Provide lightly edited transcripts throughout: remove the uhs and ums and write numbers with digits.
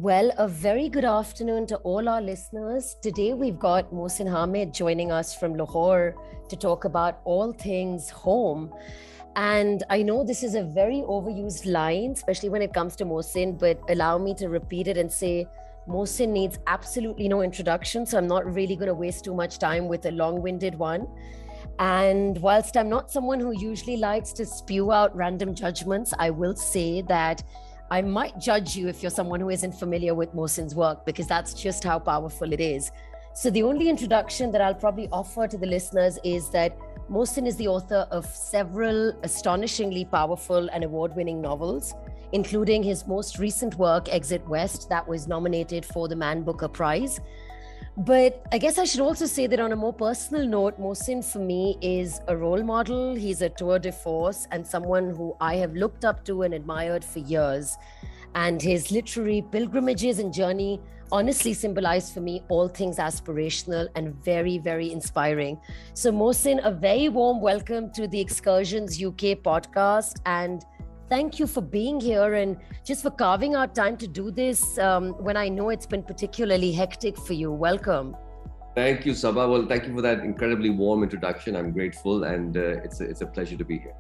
Well, a very good afternoon to all our listeners. Today we've got Mohsin Hamid joining us from Lahore to talk about all things home. And I know this is a very overused line, especially when it comes to Mohsin, but allow me to repeat it and say Mohsin needs absolutely no introduction. So I'm not really going to waste too much time with a long-winded one. And whilst I'm not someone who usually likes to spew out random judgments, I will say that I might judge you if you're someone who isn't familiar with Mohsin's work, because that's just how powerful it is. So the only introduction that I'll probably offer to the listeners is that Mohsin is the author of several astonishingly powerful and award-winning novels, including his most recent work, Exit West, that was nominated for the Man Booker Prize. But I guess I should also say that on a more personal note, Mohsin for me is a role model. He's a tour de force and someone who I have looked up to and admired for years. And his literary pilgrimages and journey honestly symbolize for me all things aspirational and very, very inspiring. So Mohsin, a very warm welcome to the Excursions UK podcast. And thank you for being here and just for carving out time to do this when I know it's been particularly hectic for you. Welcome. Thank you, Sabah. Well, thank you for that incredibly warm introduction. I'm grateful, and it's a pleasure to be here.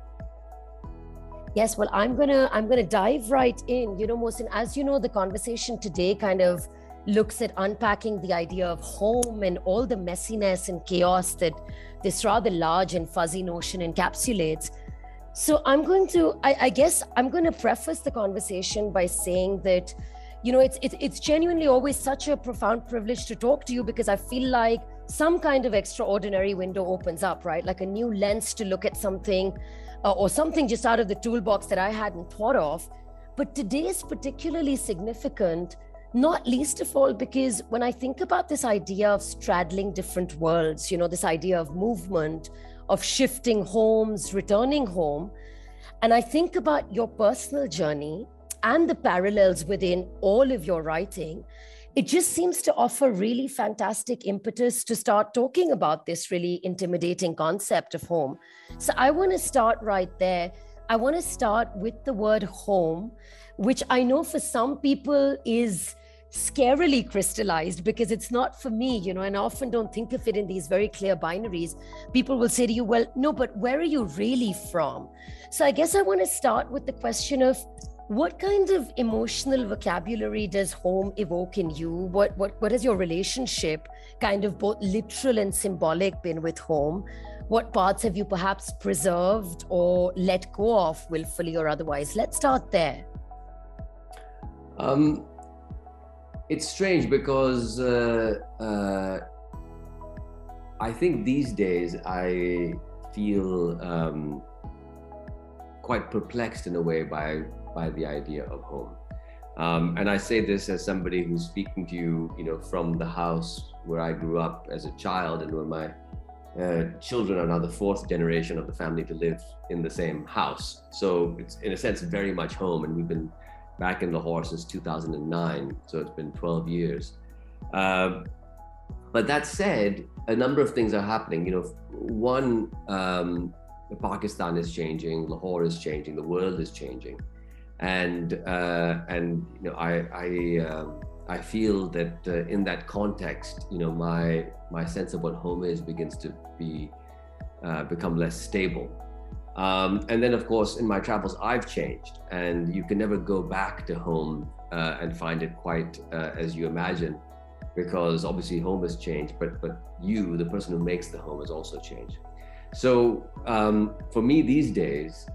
Yes, well, I'm gonna dive right in. You know, Mohsin, as you know, the conversation today kind of looks at unpacking the idea of home and all the messiness and chaos that this rather large and fuzzy notion encapsulates. So I guess I'm going to preface the conversation by saying that, you know, it's genuinely always such a profound privilege to talk to you, because I feel like some kind of extraordinary window opens up, right? Like a new lens to look at something or something just out of the toolbox that I hadn't thought of. But today is particularly significant, not least of all because when I think about this idea of straddling different worlds, you know, this idea of movement, of shifting homes, returning home. And I think about your personal journey and the parallels within all of your writing. It just seems to offer really fantastic impetus to start talking about this really intimidating concept of home. So I want to start right there. I want to start with the word home, which I know for some people is scarily crystallized because it's not for me, you know, and I often don't think of it in these very clear binaries. People will say to you, well, no, but where are you really from? So I guess I want to start with the question of what kind of emotional vocabulary does home evoke in you? What has your relationship, kind of both literal and symbolic, been with home? What parts have you perhaps preserved or let go of willfully or otherwise? Let's start there. It's strange because I think these days I feel quite perplexed in a way by the idea of home. And I say this as somebody who's speaking to you, you know, from the house where I grew up as a child and where my children are now the fourth generation of the family to live in the same house. So it's in a sense very much home, and we've been back in Lahore since 2009, so it's been 12 years. But that said, a number of things are happening. You know, one, Pakistan is changing, Lahore is changing, the world is changing, and you know, I feel that in that context, you know, my sense of what home is begins to become less stable. And then, of course, in my travels, I've changed, and you can never go back to home and find it quite as you imagine, because obviously home has changed, but you, the person who makes the home, has also changed. So for me these days,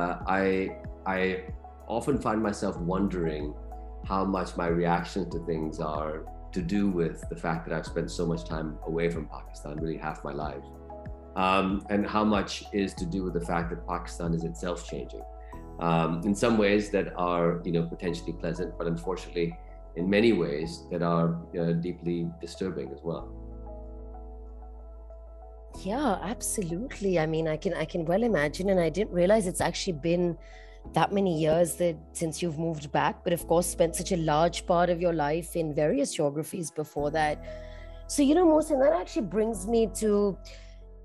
I often find myself wondering how much my reactions to things are to do with the fact that I've spent so much time away from Pakistan, really half my life. And how much is to do with the fact that Pakistan is itself changing in some ways that are, you know, potentially pleasant, but unfortunately in many ways that are deeply disturbing as well. Yeah, absolutely. I mean, I can well imagine, and I didn't realize it's actually been that many years that since you've moved back, but of course spent such a large part of your life in various geographies before that. So, you know, Mohsin, that actually brings me to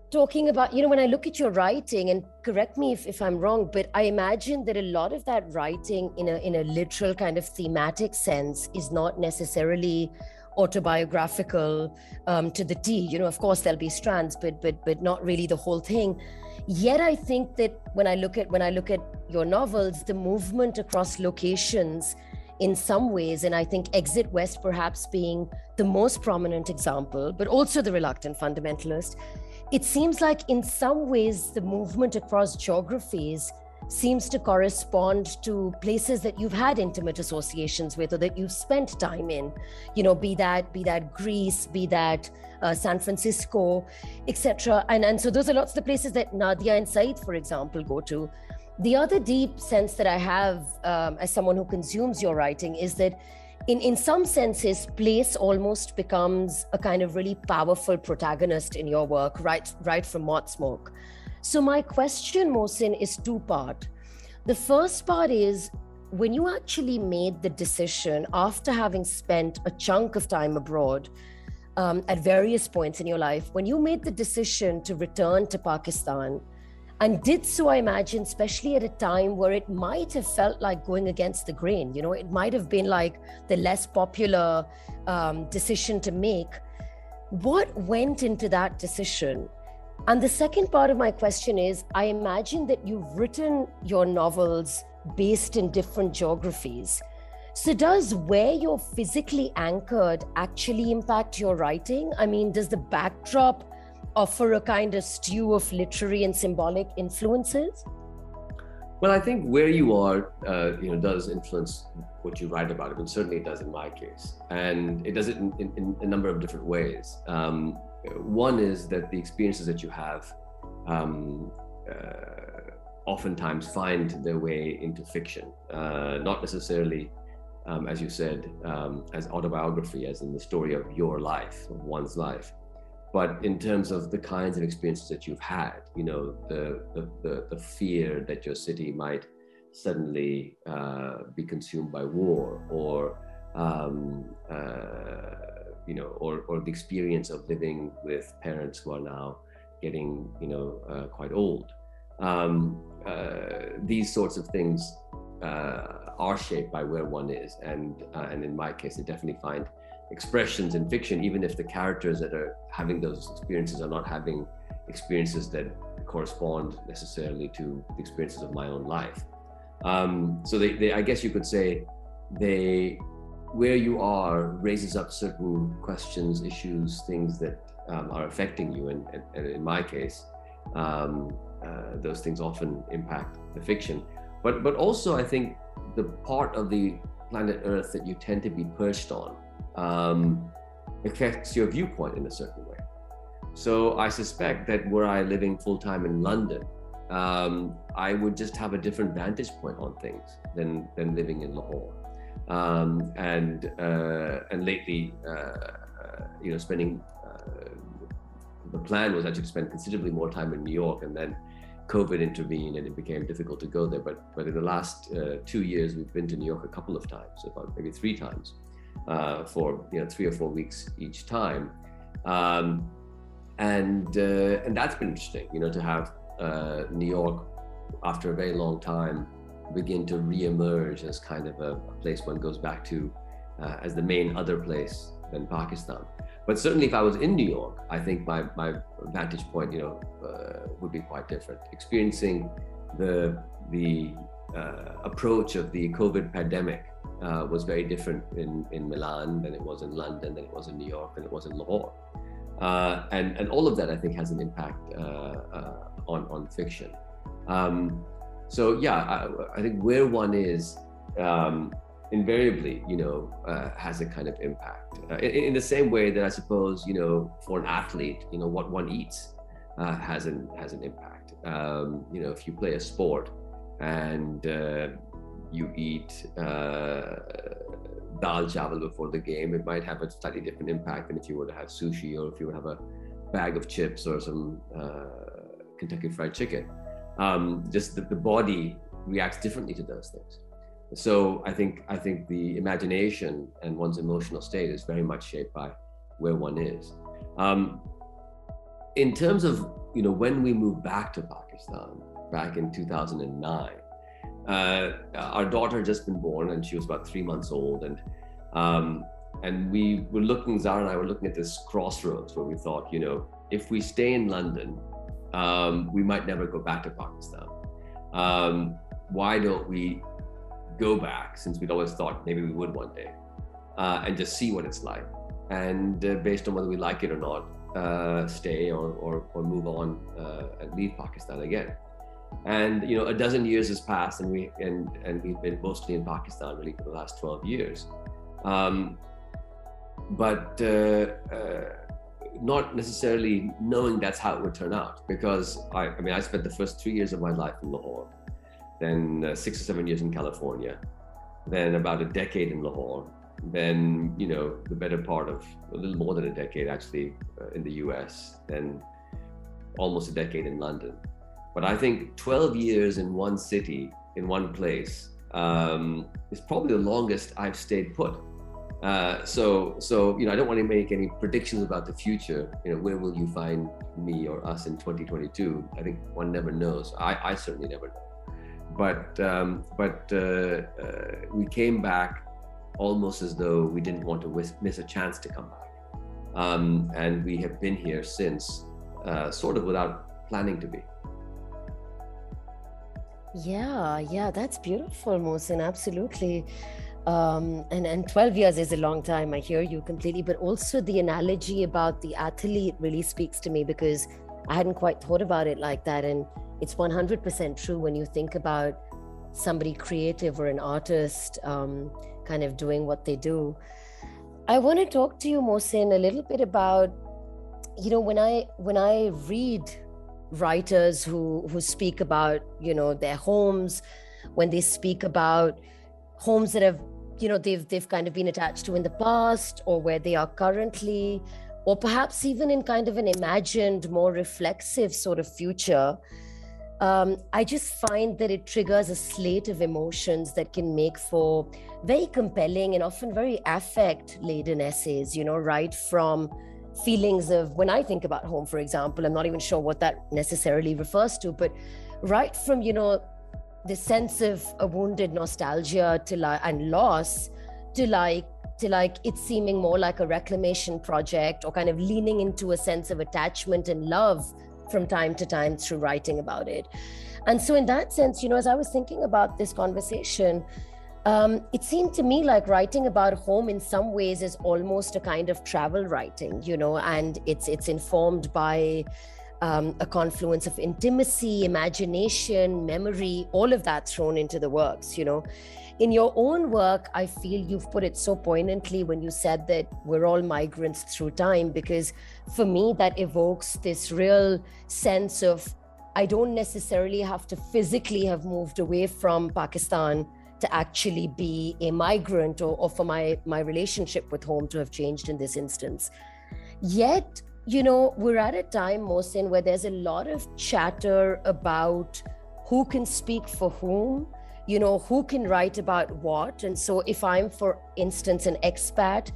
talking about, when I look at your writing, and correct me if I'm wrong, but I imagine that a lot of that writing in a literal kind of thematic sense is not necessarily autobiographical to the T. Of course there'll be strands, but not really the whole thing. Yet I think that when I look at your novels, the movement across locations in some ways, and I think Exit West perhaps being the most prominent example, but also The Reluctant Fundamentalist, it seems like in some ways the movement across geographies seems to correspond to places that you've had intimate associations with, or that you've spent time in, be that Greece, be that San Francisco, etc. And so those are lots of the places that Nadia and Said, for example, go to. The other deep sense that I have as someone who consumes your writing is that in some senses, place almost becomes a kind of really powerful protagonist in your work, right from Mott Smoke. So my question, Mohsin, is two-part. The first part is, when you actually made the decision after having spent a chunk of time abroad at various points in your life, when you made the decision to return to Pakistan, and did so, I imagine, especially at a time where it might have felt like going against the grain, it might have been like the less popular decision to make. What went into that decision? And the second part of my question is, I imagine that you've written your novels based in different geographies. So does where you're physically anchored actually impact your writing? I mean, does the backdrop offer a kind of stew of literary and symbolic influences? Well, I think where you are, does influence what you write about. And certainly it does in my case. And it does it in a number of different ways. One is that the experiences that you have oftentimes find their way into fiction, not necessarily, as you said, as autobiography, as in the story of your life, of one's life, but in terms of the kinds of experiences that you've had, the fear that your city might suddenly be consumed by war, or or the experience of living with parents who are now getting, quite old. These sorts of things are shaped by where one is, and in my case, they definitely find expressions in fiction, even if the characters that are having those experiences are not having experiences that correspond necessarily to the experiences of my own life. So they I guess you could say, where you are raises up certain questions, issues, things that are affecting you, and in my case, those things often impact the fiction. But also, I think the part of the planet Earth that you tend to be perched on affects your viewpoint in a certain way. So I suspect that were I living full-time in London, I would just have a different vantage point on things than living in Lahore. And lately, spending, the plan was actually to spend considerably more time in New York, and then COVID intervened and it became difficult to go there. But in the last 2 years, we've been to New York a couple of times, about maybe 3 times, for 3 or 4 weeks each time. And that's been interesting, to have New York, after a very long time, begin to re-emerge as kind of a place one goes back to as the main other place than Pakistan. But certainly if I was in New York, I think my vantage point, would be quite different. Experiencing the approach of the COVID pandemic was very different in Milan than it was in London, than it was in New York, than it was in Lahore. And all of that, I think, has an impact on fiction. So yeah, I think where one is invariably, has a kind of impact. In the same way that I suppose, for an athlete, what one eats has an impact. If you play a sport and you eat dal chawal before the game, it might have a slightly different impact than if you were to have sushi, or if you were to have a bag of chips or some Kentucky Fried Chicken. Just that the body reacts differently to those things. So I think the imagination and one's emotional state is very much shaped by where one is. in terms of, when we moved back to Pakistan back in 2009, our daughter had just been born and she was about 3 months old. And we were looking, Zara and I were looking at this crossroads where we thought, if we stay in London, we might never go back to Pakistan. Why don't we go back, since we'd always thought maybe we would one day, and just see what it's like. And based on whether we like it or not, stay or move on and leave Pakistan again. And a dozen years has passed, and we've been mostly in Pakistan really for the last 12 years. But not necessarily knowing that's how it would turn out, because I spent the first 3 years of my life in Lahore, then 6 or 7 years in California, then about a decade in Lahore, then the better part of a little more than a decade actually in the US, then almost a decade in London. But I think 12 years in one city, in one place, is probably the longest I've stayed put. So I don't want to make any predictions about the future. Where will you find me or us in 2022? I think one never knows. I certainly never know. But we came back almost as though we didn't want to miss a chance to come back. And we have been here since, sort of without planning to be. Yeah, that's beautiful, Mohsin, absolutely. And 12 years is a long time. I hear you completely, but also the analogy about the athlete really speaks to me, because I hadn't quite thought about it like that. And it's 100% true when you think about somebody creative or an artist kind of doing what they do. I want to talk to you, Mohsin, a little bit about, when I read writers who speak about, their homes, when they speak about homes that have, they've kind of been attached to in the past, or where they are currently, or perhaps even in kind of an imagined, more reflexive sort of future, I just find that it triggers a slate of emotions that can make for very compelling and often very affect-laden essays, right from feelings of, when I think about home, for example, I'm not even sure what that necessarily refers to, but right from, the sense of a wounded nostalgia and loss to it seeming more like a reclamation project, or kind of leaning into a sense of attachment and love from time to time through writing about it. And so in that sense, as I was thinking about this conversation, it seemed to me like writing about home in some ways is almost a kind of travel writing, and it's informed by a confluence of intimacy, imagination, memory, all of that thrown into the works, In your own work, I feel you've put it so poignantly when you said that we're all migrants through time, because for me, that evokes this real sense of, I don't necessarily have to physically have moved away from Pakistan to actually be a migrant, or for my relationship with home to have changed in this instance. Yet, we're at a time, Mohsin, where there's a lot of chatter about who can speak for whom, who can write about what. And so if I'm, for instance, an expat,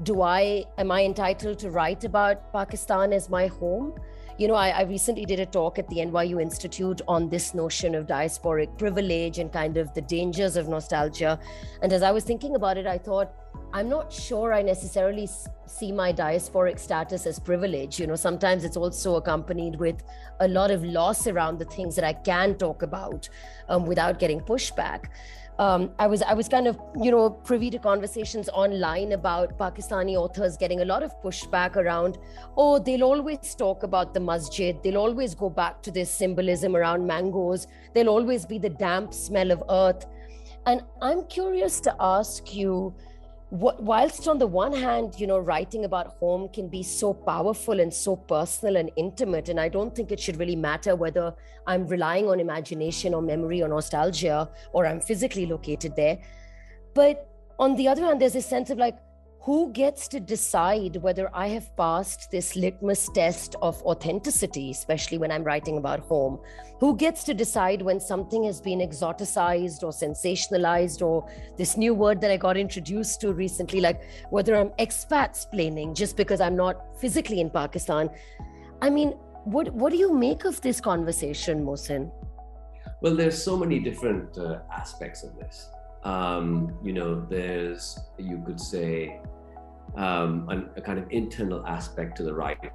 am I entitled to write about Pakistan as my home? I recently did a talk at the NYU Institute on this notion of diasporic privilege and kind of the dangers of nostalgia. And as I was thinking about it, I thought, I'm not sure I necessarily see my diasporic status as privilege. Sometimes it's also accompanied with a lot of loss around the things that I can talk about without getting pushback. I was kind of, privy to conversations online about Pakistani authors getting a lot of pushback around, they'll always talk about the masjid. They'll always go back to this symbolism around mangoes. There'll always be the damp smell of earth. And I'm curious to ask you, whilst on the one hand, writing about home can be so powerful and so personal and intimate, and I don't think it should really matter whether I'm relying on imagination or memory or nostalgia, or I'm physically located there. But on the other hand, there's a sense of like, who gets to decide whether I have passed this litmus test of authenticity, especially when I'm writing about home? Who gets to decide when something has been exoticized or sensationalized, or this new word that I got introduced to recently, like whether I'm expat-splaining just because I'm not physically in Pakistan? I mean, What do you make of this conversation, Mohsin? Well, there's so many different aspects of this. There's, you could say, a kind of internal aspect to the writing.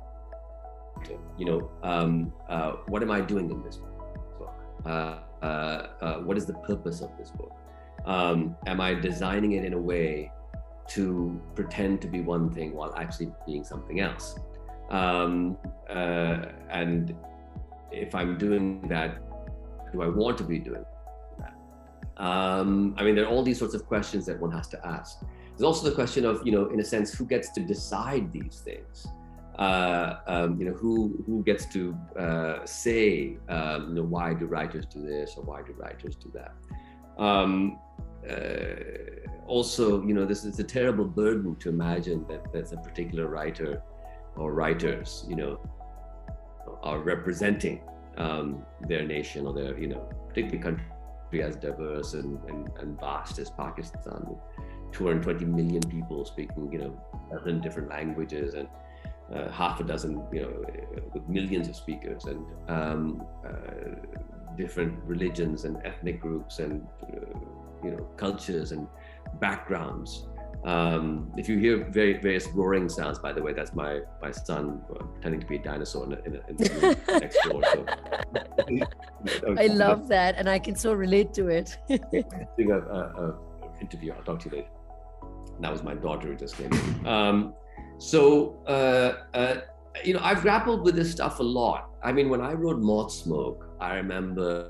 What am I doing in this book? What is the purpose of this book? Am I designing it in a way to pretend to be one thing while actually being something else? And if I'm doing that, do I want to be doing that? There are all these sorts of questions that one has to ask. There's also the question of, in a sense, who gets to decide these things? Who gets to say, why do writers do this or why do writers do that? Also, this is a terrible burden to imagine that there's a particular writer or writers, are representing their nation or their, particularly country as diverse and vast as Pakistan, with 220 million people speaking, 11 different languages and half a dozen, with millions of speakers and different religions and ethnic groups and, cultures and backgrounds. If you hear various roaring sounds, by the way, that's my son pretending to be a dinosaur in the room next door. So, I love that, and I can so relate to it. Doing a interview. I'll talk to you later. That was my daughter who just came in. I've grappled with this stuff a lot. When I wrote Moth Smoke, I remember,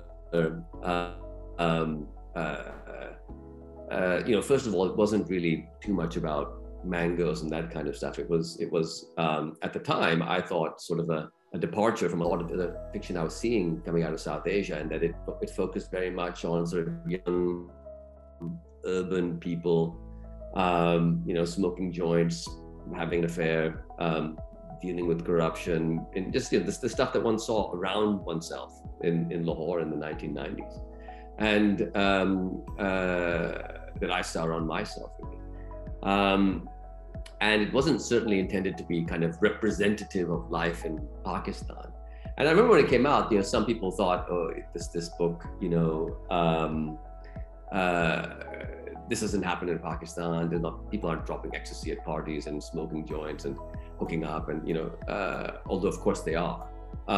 first of all, it wasn't really too much about mangoes and that kind of stuff. It was at the time, I thought, sort of a departure from a lot of the fiction I was seeing coming out of South Asia, and that it focused very much on sort of young urban people, smoking joints, having an affair, dealing with corruption, and just the stuff that one saw around oneself in Lahore in the 1990s, and that I saw around myself. And it wasn't certainly intended to be kind of representative of life in Pakistan. And I remember when it came out, some people thought, oh, this book, this doesn't happen in Pakistan. People aren't dropping ecstasy at parties and smoking joints and hooking up, and although of course they are.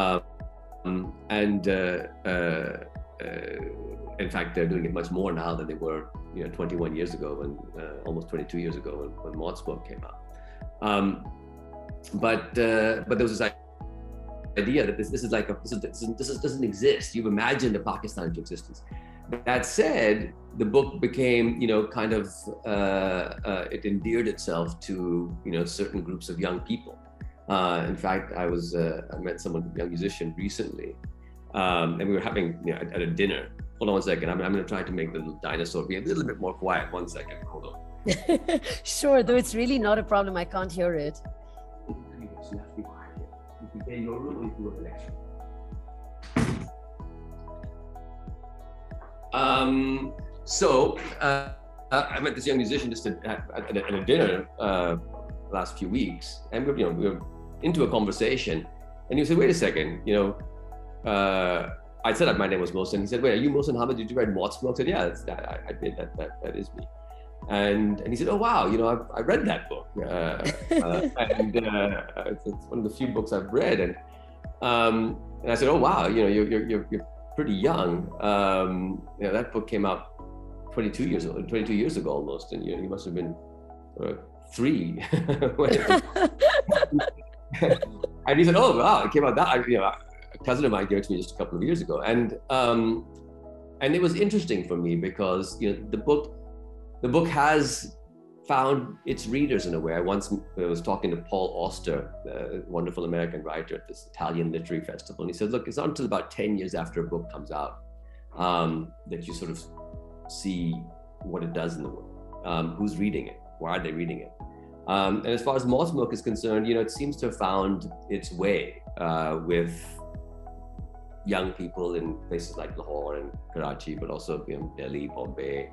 In fact, they're doing it much more now than they were, 21 years ago, when almost 22 years ago when Moth Smoke came out. But there was this idea that this doesn't exist. You've imagined a Pakistan into existence. That said, the book became, it endeared itself to, certain groups of young people. In fact, I met someone, a young musician recently, and we were having, at a dinner. Hold on one second. I'm going to try to make the little dinosaur be a little bit more quiet. 1 second. Hold on. Sure, though it's really not a problem. I can't hear it. You have to be quiet here. You can stay in your room or you can go to the next room. I met this young musician just at a dinner last few weeks, and we were into a conversation, and he said, "Wait a second, I said that my name was Mohsin." He said, "Wait, are you Mohsin Hamid? Did you write Moth Smoke?" I said, "Yeah, I did. That is me." And he said, "Oh wow, I read that book, and it's one of the few books I've read." And I said, "Oh wow, you're pretty young. That book came out 22 years ago almost, and you must have been 3." And he said, "Oh wow, it came out that." A cousin of mine gave it to me just a couple of years ago, and it was interesting for me because the book has found its readers in a way. I was talking to Paul Auster, the wonderful American writer, at this Italian literary festival, and he said, "Look, it's not until about 10 years after a book comes out that you sort of see what it does in the world. Who's reading it? Why are they reading it?" And as far as Moth Smoke is concerned, it seems to have found its way with young people in places like Lahore and Karachi, but also Delhi, Bombay,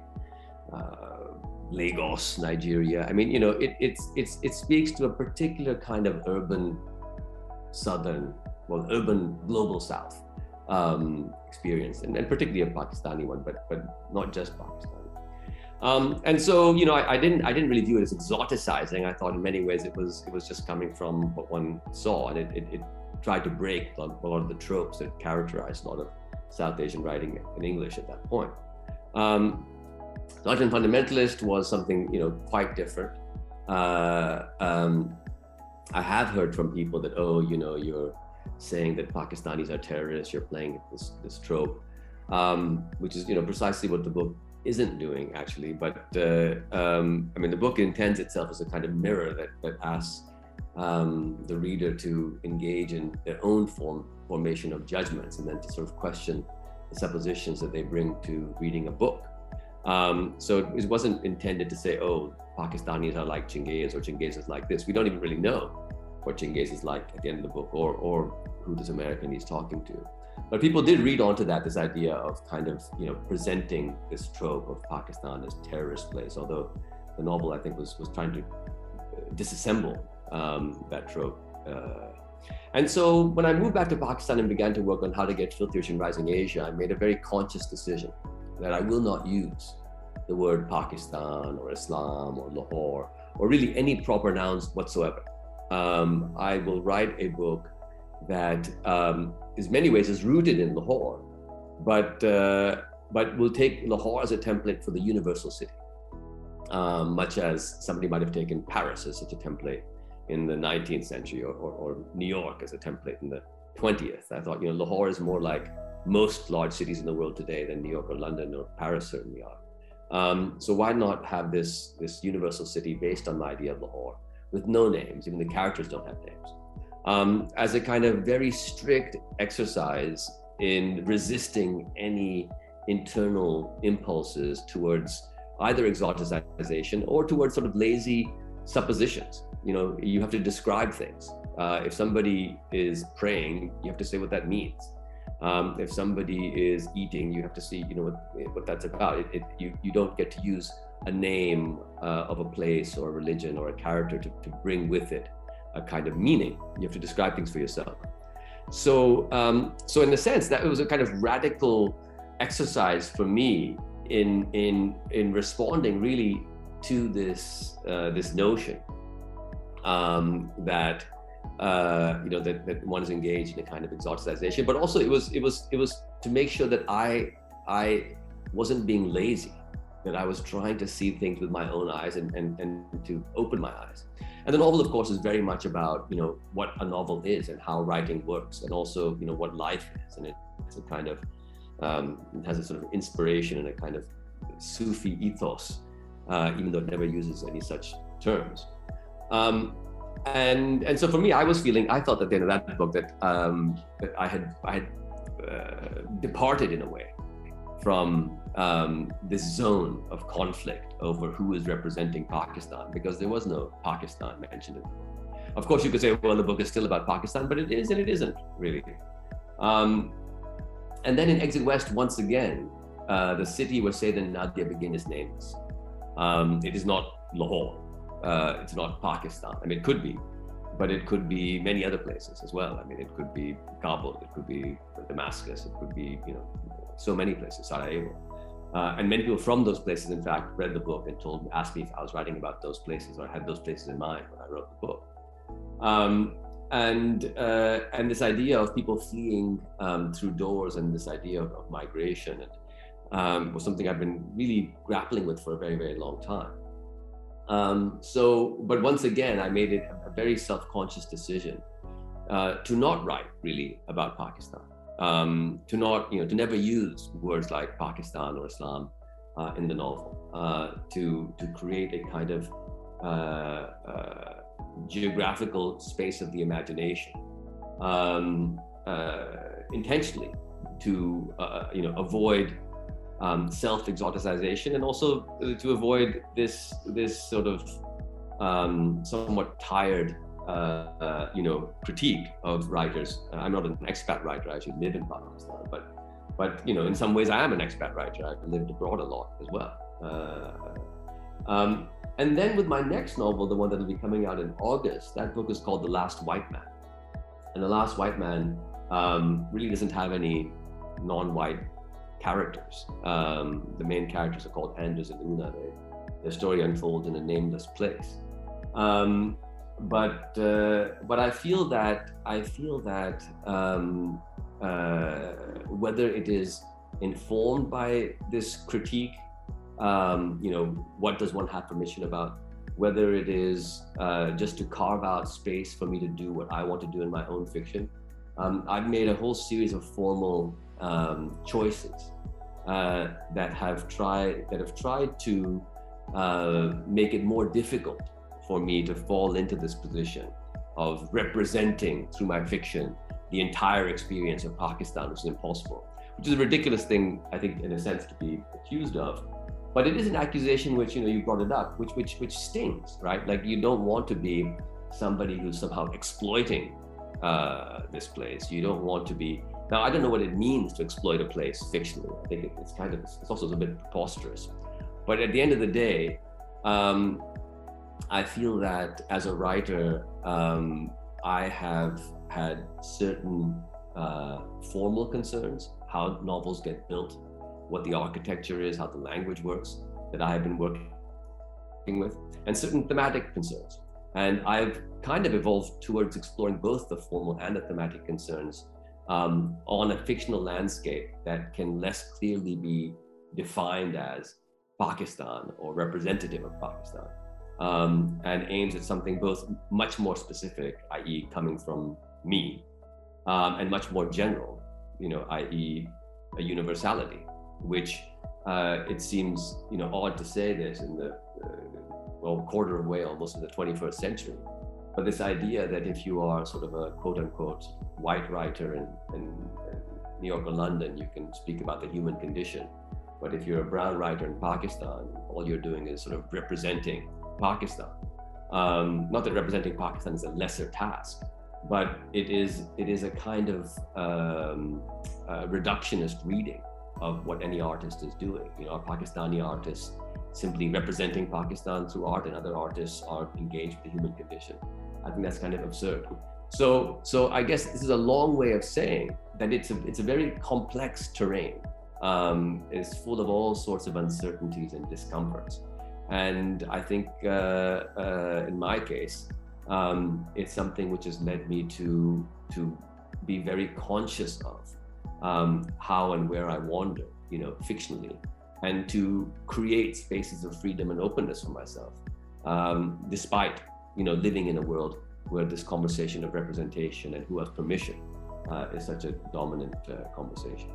Lagos, Nigeria. It speaks to a particular kind of urban Southern well, urban global South experience, and particularly a Pakistani one, but not just Pakistani. And so, you know, I didn't really view it as exoticizing. I thought in many ways it was just coming from what one saw, and it tried to break a lot of the tropes that characterized a lot of South Asian writing in English at that point. Sergeant Fundamentalist was something, you know, quite different. I have heard from people that, oh, you know, you're saying that Pakistanis are terrorists, you're playing this trope, which is, you know, precisely what the book isn't doing, actually. But I mean, the book intends itself as a kind of mirror that asks the reader to engage in their own formation of judgments, and then to sort of question the suppositions that they bring to reading a book. So it wasn't intended to say, oh, Pakistanis are like Chingiz, or Chingiz is like this. We don't even really know what Chingiz is like at the end of the book, or who this American he's talking to. But people did read onto that, this idea of kind of, you know, presenting this trope of Pakistan as terrorist place, although the novel, I think, was trying to disassemble that trope. And so when I moved back to Pakistan and began to work on how to get filthy rich in rising Asia, I made a very conscious decision that I will not use the word Pakistan or Islam or Lahore or really any proper nouns whatsoever. I will write a book that in many ways is rooted in Lahore, but will take Lahore as a template for the universal city, much as somebody might have taken Paris as such a template in the 19th century, or New York as a template in the 20th. I thought, you know, Lahore is more like most large cities in the world today than New York or London or Paris certainly are. So why not have this universal city based on the idea of Lahore with no names, even the characters don't have names, as a kind of very strict exercise in resisting any internal impulses towards either exoticization or towards sort of lazy suppositions. You know, you have to describe things. If somebody is praying, you have to say what that means. If somebody is eating, you have to see, you know, what that's about. You don't get to use a name of a place or a religion or a character to bring with it a kind of meaning. You have to describe things for yourself. So in a sense, that was a kind of radical exercise for me in responding really to this notion that you know, that one is engaged in a kind of exoticization, but also it was to make sure that I wasn't being lazy, that I was trying to see things with my own eyes and to open my eyes. And the novel, of course, is very much about, you know, what a novel is and how writing works, and also, you know, what life is. And it's a kind of it has a sort of inspiration and a kind of Sufi ethos, even though it never uses any such terms. And so for me, I thought at the end of that book that I had departed in a way from this zone of conflict over who is representing Pakistan, because there was no Pakistan mentioned in the book. Of course, you could say, well, the book is still about Pakistan, but it is and it isn't really. And then in Exit West, once again, the city where Sayyid and Nadia begin is nameless. It is not Lahore. It's not Pakistan. I mean, it could be, but it could be many other places as well. I mean, it could be Kabul, it could be Damascus, it could be, you know, so many places, Sarajevo. And many people from those places, in fact, read the book and asked me if I was writing about those places or had those places in mind when I wrote the book. And this idea of people fleeing through doors, and this idea of migration, was something I've been really grappling with for a very, very long time. But once again, I made it a very self-conscious decision to not write really about Pakistan, to not, you know, to never use words like Pakistan or Islam in the novel, to create a kind of geographical space of the imagination, intentionally, to you know, avoid self-exoticization, and also to avoid this sort of somewhat tired you know, critique of writers. I'm not an expat writer, I actually live in Pakistan, but you know, in some ways I am an expat writer. I've lived abroad a lot as well. And then with my next novel, the one that will be coming out in August, that book is called The Last White Man. And The Last White Man really doesn't have any non-white characters. The main characters are called Anders and Una. Their story unfolds in a nameless place. But I feel that whether it is informed by this critique, what does one have permission about? Whether it is just to carve out space for me to do what I want to do in my own fiction. I've made a whole series of formal choices that have tried to make it more difficult for me to fall into this position of representing through my fiction the entire experience of Pakistan, which is impossible, which is a ridiculous thing, I think, in a sense, to be accused of. But it is an accusation which, you brought it up, which stings, right? Like, you don't want to be somebody who's somehow exploiting this place. You don't want to be. Now, I don't know what it means to exploit a place fictionally. I think it's also a bit preposterous. But at the end of the day, I feel that as a writer, I have had certain formal concerns, how novels get built, what the architecture is, how the language works, that I have been working with, and certain thematic concerns. And I've kind of evolved towards exploring both the formal and the thematic concerns on a fictional landscape that can less clearly be defined as Pakistan or representative of Pakistan, and aims at something both much more specific, i.e. coming from me, and much more general, i.e. a universality, which it seems odd to say this in the quarter of way almost in the 21st century, but this idea that if you are sort of a quote unquote white writer in New York or London, you can speak about the human condition, but if you're a brown writer in Pakistan, all you're doing is sort of representing Pakistan. Not that representing Pakistan is a lesser task, but it is a kind of reductionist reading of what any artist is doing. A Pakistani artist simply representing Pakistan through art, and other artists are engaged with the human condition. I think that's kind of absurd. So I guess this is a long way of saying that it's a very complex terrain. It's full of all sorts of uncertainties and discomforts. And I think in my case, it's something which has led me to be very conscious of how and where I wander, fictionally, and to create spaces of freedom and openness for myself, despite, living in a world where this conversation of representation and who has permission is such a dominant conversation.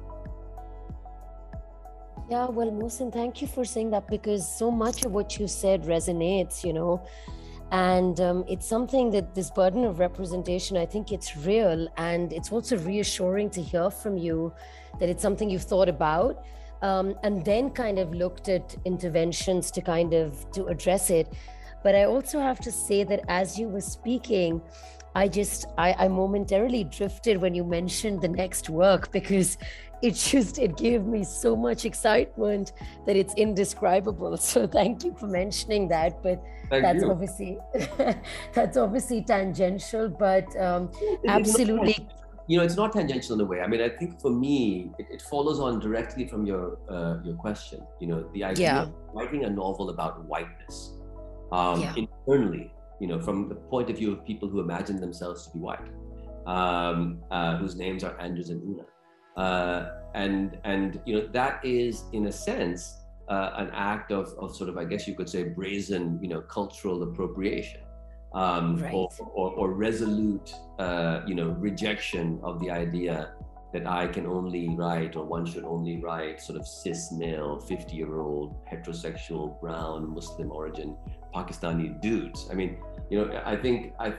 Yeah, well, Mohsin, thank you for saying that, because so much of what you said resonates, and it's something that this burden of representation, I think it's real, and it's also reassuring to hear from you that it's something you've thought about, and then kind of looked at interventions to address it. But I also have to say that as you were speaking, I momentarily drifted when you mentioned the next work, because it gave me so much excitement that it's indescribable. So thank you for mentioning that. But that's obviously tangential, but absolutely. It's not tangential in a way. I mean, I think for me, it follows on directly from your question. The idea of writing a novel about whiteness internally. From the point of view of people who imagine themselves to be white, whose names are Anders and Una. And that is, in a sense, an act of sort of, I guess you could say, brazen, cultural appropriation, right. or resolute, rejection of the idea that I can only write, or one should only write, sort of cis male, 50-year-old, heterosexual, brown, Muslim origin, Pakistani dudes. I mean, I think I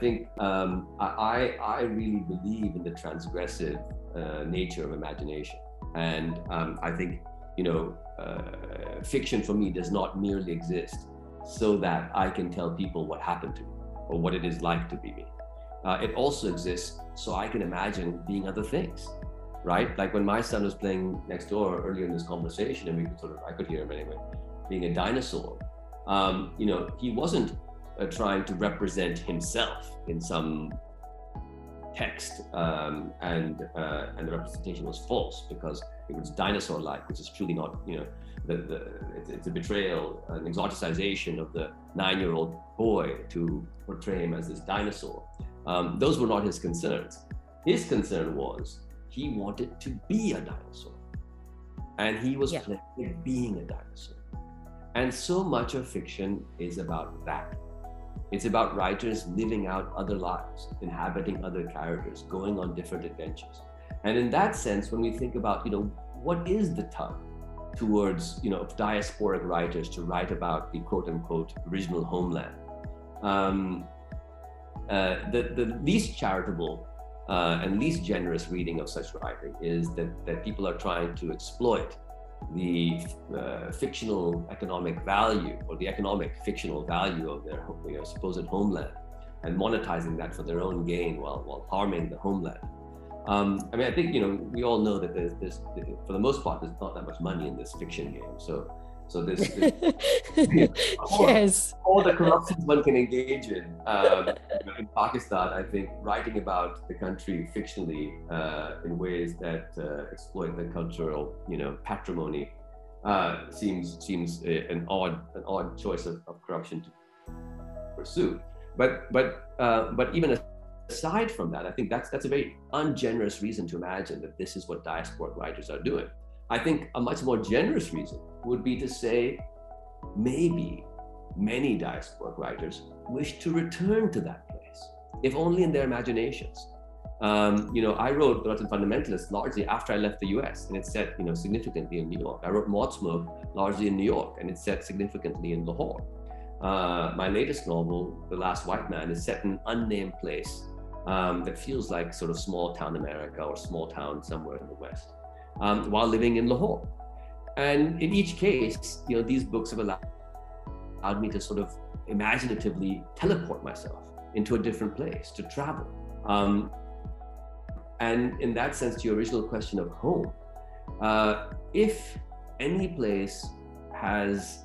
really believe in the transgressive nature of imagination, and I think fiction for me does not merely exist so that I can tell people what happened to me or what it is like to be me. It also exists so I can imagine being other things, right? Like when my son was playing next door earlier in this conversation, and I could hear him anyway, being a dinosaur. He wasn't trying to represent himself in some text, and the representation was false because it was dinosaur-like, which is truly not. It's a betrayal, an exoticization of the 9-year-old boy to portray him as this dinosaur. Those were not his concerns. His concern was he wanted to be a dinosaur, and he was playing being a dinosaur. And so much of fiction is about that. It's about writers living out other lives, inhabiting other characters, going on different adventures. And in that sense, when we think about, what is the tug towards, diasporic writers to write about the quote unquote original homeland? The least charitable and least generous reading of such writing is that people are trying to exploit the fictional economic value, or the economic fictional value of their supposed homeland, and monetizing that for their own gain while harming the homeland. I think we all know that there's for the most part there's not that much money in this fiction game. So this yes, all the corruptions one can engage in Pakistan, I think writing about the country fictionally in ways that exploit the cultural patrimony seems an odd choice of corruption to pursue. But even aside from that, I think that's a very ungenerous reason to imagine that this is what diasporic writers are doing. I think a much more generous reason would be to say maybe many diasporic writers wish to return to that place, if only in their imaginations. I wrote Rotten Fundamentalist largely after I left the US, and it's set significantly in New York. I wrote Maud Smoke largely in New York, and it's set significantly in Lahore. My latest novel, The Last White Man, is set in an unnamed place that feels like sort of small town America or small town somewhere in the West, while living in Lahore. And in each case, these books have allowed me to sort of imaginatively teleport myself into a different place, to travel. And in that sense, to your original question of home, if any place has,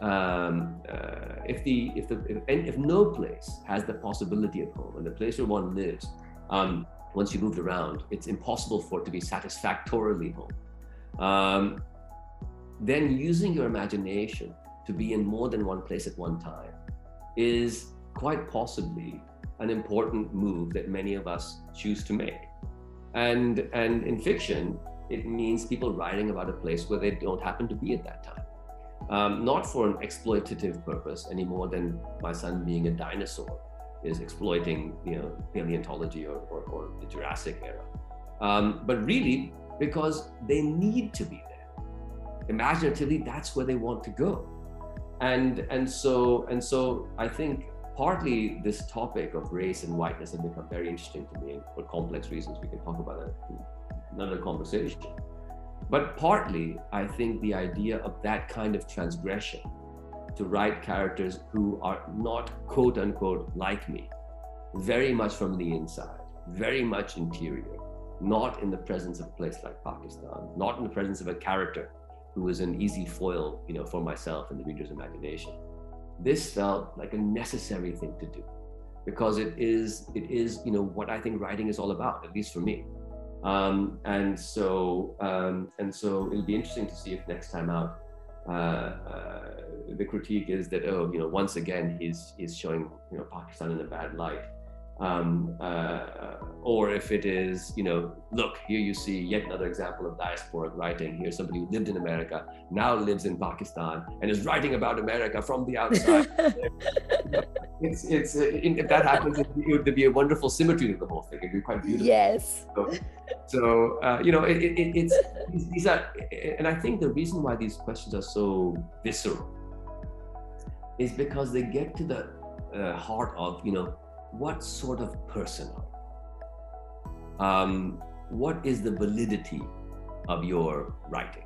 if no place has the possibility of home, and the place where one lives, once you moved around, it's impossible for it to be satisfactorily home. Then using your imagination to be in more than one place at one time is quite possibly an important move that many of us choose to make. And in fiction, it means people writing about a place where they don't happen to be at that time. Not for an exploitative purpose any more than my son being a dinosaur is exploiting paleontology or the Jurassic era. But really because they need to be there. Imaginatively, that's where they want to go. And so I think partly this topic of race and whiteness has become very interesting to me, for complex reasons we can talk about that in another conversation. But partly, I think the idea of that kind of transgression to write characters who are not quote unquote like me, very much from the inside, very much interior, not in the presence of a place like Pakistan, not in the presence of a character who is an easy foil, for myself and the reader's imagination. This felt like a necessary thing to do, because it is, what I think writing is all about, at least for me. And so it'll be interesting to see if next time out, the critique is that, once again, he's showing, Pakistan in a bad light. Or if it is, look, here you see yet another example of diasporic writing. Here's somebody who lived in America, now lives in Pakistan, and is writing about America from the outside. If that happens, it would be a wonderful symmetry to the whole thing. It'd be quite beautiful. Yes. So these are, and I think the reason why these questions are so visceral is because they get to the heart of, what sort of person are you? What is the validity of your writing?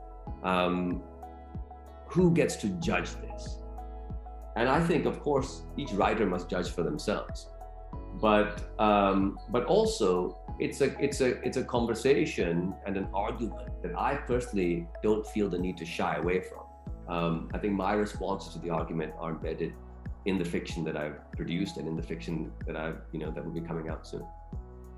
Who gets to judge this? And I think, of course, each writer must judge for themselves. But also, it's a conversation and an argument that I personally don't feel the need to shy away from. I think my responses to the argument are embedded in the fiction that I've produced and in the fiction that that will be coming out soon.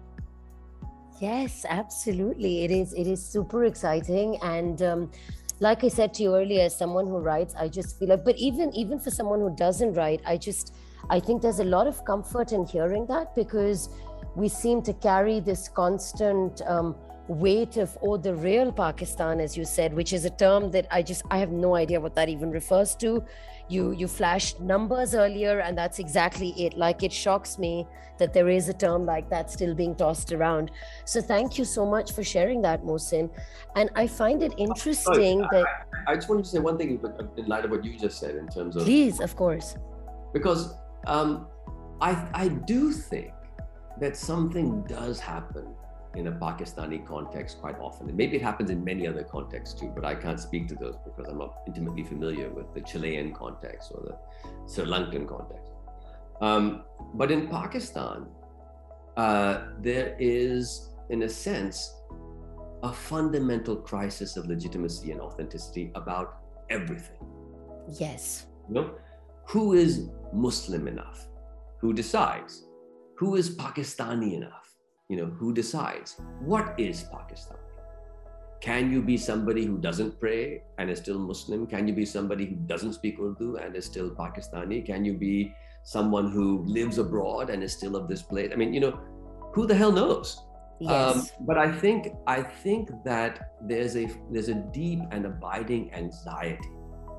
Yes, absolutely. It is super exciting. And like I said to you earlier, as someone who writes, I just feel like, but even for someone who doesn't write, I think there's a lot of comfort in hearing that, because we seem to carry this constant weight of, oh, the real Pakistan, as you said, which is a term that I have no idea what that even refers to. You flashed numbers earlier, and that's exactly it. Like, it shocks me that there is a term like that still being tossed around. So thank you so much for sharing that, Mohsin. And I find it Sorry, interesting that, I just wanted to say one thing in light of what you just said in terms of, please, of course. because I do think that something does happen in a Pakistani context quite often. And maybe it happens in many other contexts too, but I can't speak to those because I'm not intimately familiar with the Chilean context or the Sri Lankan context. But in Pakistan, there is, in a sense, a fundamental crisis of legitimacy and authenticity about everything. Yes. You know, who is Muslim enough? Who decides? Who is Pakistani enough? You know, who decides? What is Pakistan? Can you be somebody who doesn't pray and is still Muslim? Can you be somebody who doesn't speak Urdu and is still Pakistani? Can you be someone who lives abroad and is still of this place? I mean, you know, who the hell knows? Yes. But I think that there's a deep and abiding anxiety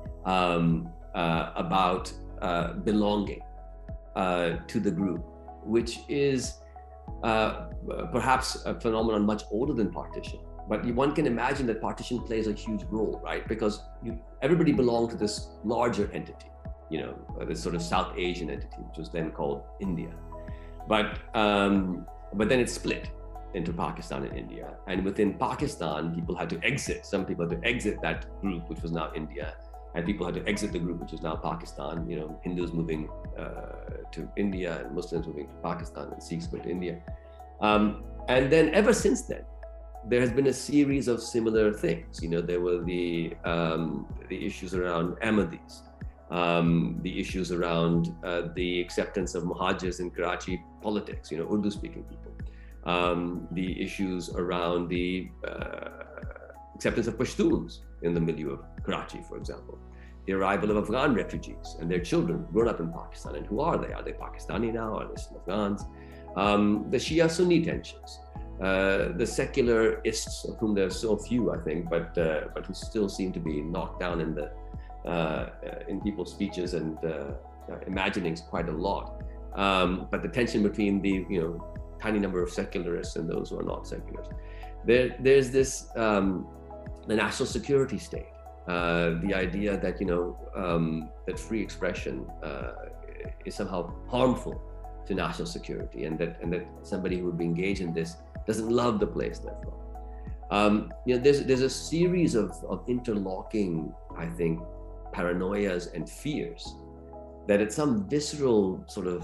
about belonging to the group, which is perhaps a phenomenon much older than partition. But one can imagine that partition plays a huge role, right? Because everybody belonged to this larger entity, you know, this sort of South Asian entity, which was then called India. But then it split into Pakistan and India. And within Pakistan, people had to exit. Some people had to exit that group, which was now India. And people had to exit the group, which is now Pakistan. You know, Hindus moving to India and Muslims moving to Pakistan and Sikhs going to India. And then ever since then, there has been a series of similar things. You know, there were the issues around Ahmadis, the issues around the acceptance of Muhajirs in Karachi politics, you know, Urdu-speaking people, the issues around the acceptance of Pashtuns in the milieu of Karachi, for example, the arrival of Afghan refugees and their children grown up in Pakistan. And who are they? Are they Pakistani now? Are they still Afghans? The Shia-Sunni tensions, the secularists, of whom there are so few, I think, but who still seem to be knocked down in people's speeches and imaginings quite a lot. But the tension between the tiny number of secularists and those who are not secularists. There's this the national security state, the idea that that free expression is somehow harmful to national security, and that somebody who would be engaged in this doesn't love the place they're from. There's a series of interlocking, I think, paranoias and fears that at some visceral sort of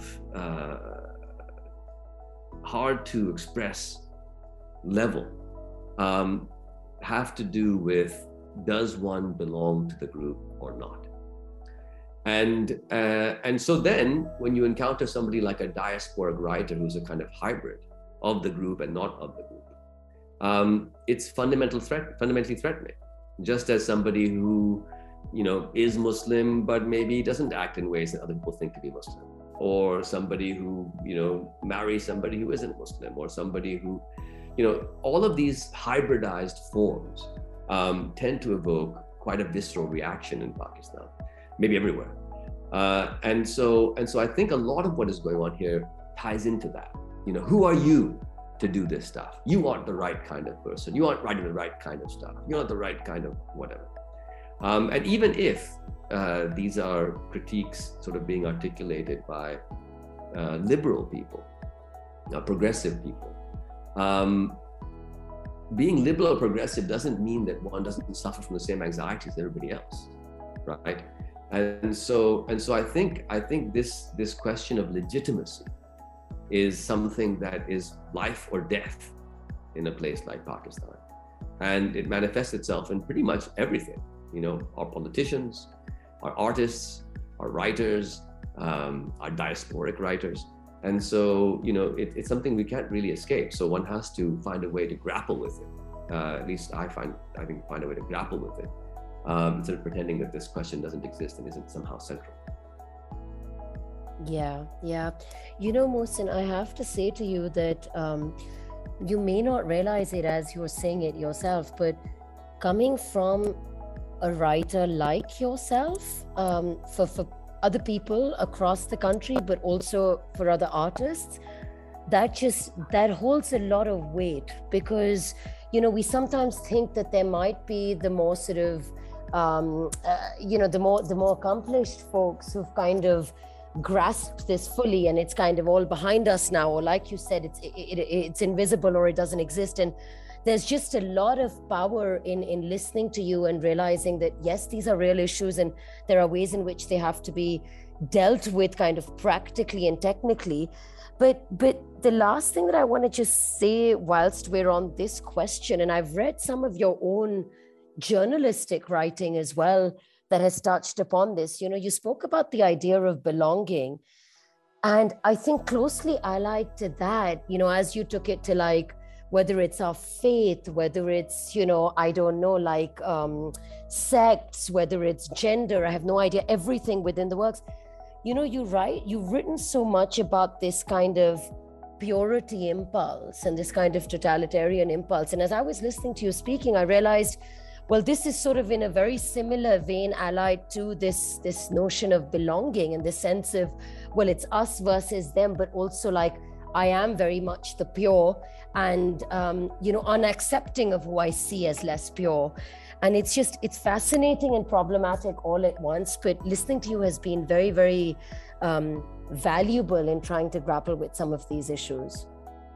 hard to express level have to do with, does one belong to the group or not? And so then when you encounter somebody like a diasporic writer who's a kind of hybrid of the group and not of the group, it's fundamentally threatening. Just as somebody who is Muslim but maybe doesn't act in ways that other people think to be Muslim, or somebody who marries somebody who isn't Muslim, or somebody who all of these hybridized forms tend to evoke quite a visceral reaction in Pakistan, maybe everywhere. And so I think a lot of what is going on here ties into that. Who are you to do this stuff? You aren't the right kind of person. You aren't writing the right kind of stuff. You're not the right kind of whatever. And even if these are critiques sort of being articulated by liberal people, progressive people, being liberal or progressive doesn't mean that one doesn't suffer from the same anxieties as everybody else, right? And so I think this question of legitimacy is something that is life or death in a place like Pakistan, and it manifests itself in pretty much everything. Our politicians, our artists, our writers, our diasporic writers. And so, it's something we can't really escape. So one has to find a way to grapple with it. At least I find a way to grapple with it, instead of pretending that this question doesn't exist and isn't somehow central. Yeah. Mohsin, I have to say to you that you may not realize it as you're saying it yourself, but coming from a writer like yourself, for other people across the country, but also for other artists, that holds a lot of weight, because we sometimes think that there might be the more sort of the more accomplished folks who've kind of grasped this fully, and it's kind of all behind us now, or like you said, it's invisible or it doesn't exist. And there's just a lot of power in listening to you and realizing that yes, these are real issues, and there are ways in which they have to be dealt with kind of practically and technically. But the last thing that I want to just say whilst we're on this question, and I've read some of your own journalistic writing as well that has touched upon this. You spoke about the idea of belonging, and I think closely allied to that, as you took it to like, whether it's our faith, whether it's, I don't know, like sects, whether it's gender, I have no idea, everything within the works. You've written so much about this kind of purity impulse and this kind of totalitarian impulse. And as I was listening to you speaking, I realized, well, this is sort of in a very similar vein allied to this notion of belonging, and the sense of, well, it's us versus them, but also like, I am very much the pure and, unaccepting of who I see as less pure. And it's fascinating and problematic all at once. But listening to you has been very, very valuable in trying to grapple with some of these issues.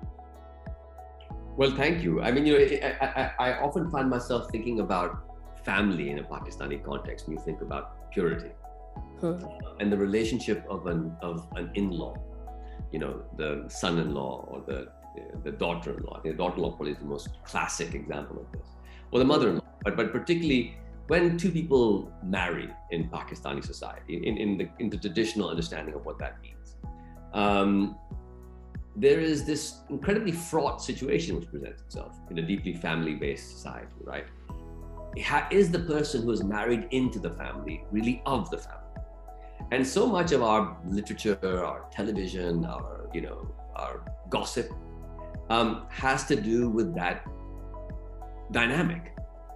Well, thank you. I mean, I often find myself thinking about family in a Pakistani context when you think about purity and the relationship of an in-law, the son-in-law or the daughter-in-law. I think the daughter-in-law probably is the most classic example of this, or the mother-in-law. But particularly when two people marry in Pakistani society, in the traditional understanding of what that means. There is this incredibly fraught situation which presents itself in a deeply family-based society, right? Is the person who is married into the family really of the family? And so much of our literature, our television, our gossip has to do with that dynamic,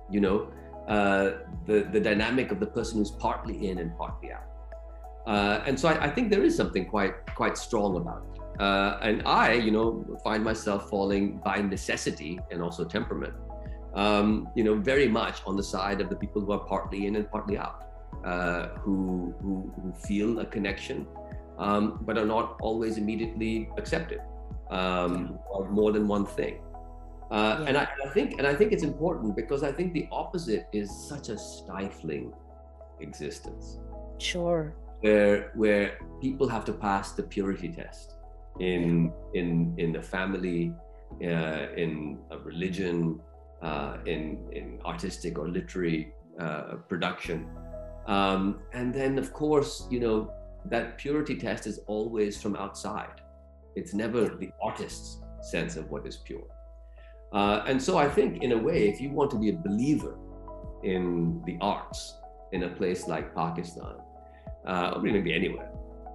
the dynamic of the person who's partly in and partly out. And so I think there is something quite strong about it. And I, find myself falling by necessity and also temperament, very much on the side of the people who are partly in and partly out, who feel a connection, but are not always immediately accepted, of more than one thing. And I think it's important, because I think the opposite is such a stifling existence. Sure. Where people have to pass the purity test in the family, in a religion, in artistic or literary production, and then of course that purity test is always from outside. It's never the artist's sense of what is pure. And so I think, in a way, if you want to be a believer in the arts in a place like Pakistan, or maybe anywhere,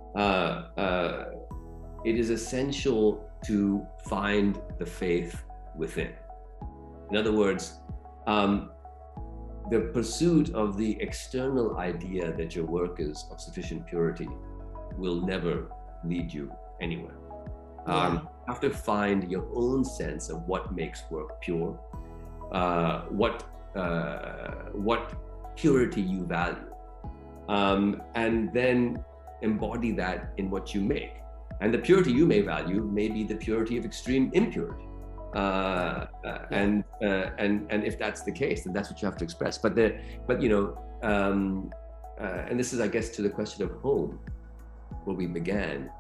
it is essential to find the faith within. In other words, the pursuit of the external idea that your work is of sufficient purity will never lead you anywhere. You have to find your own sense of what makes work pure, what purity you value, and then embody that in what you make. And the purity you may value may be the purity of extreme impurity. And if that's the case, then that's what you have to express. But and this is, I guess, to the question of home, where we began.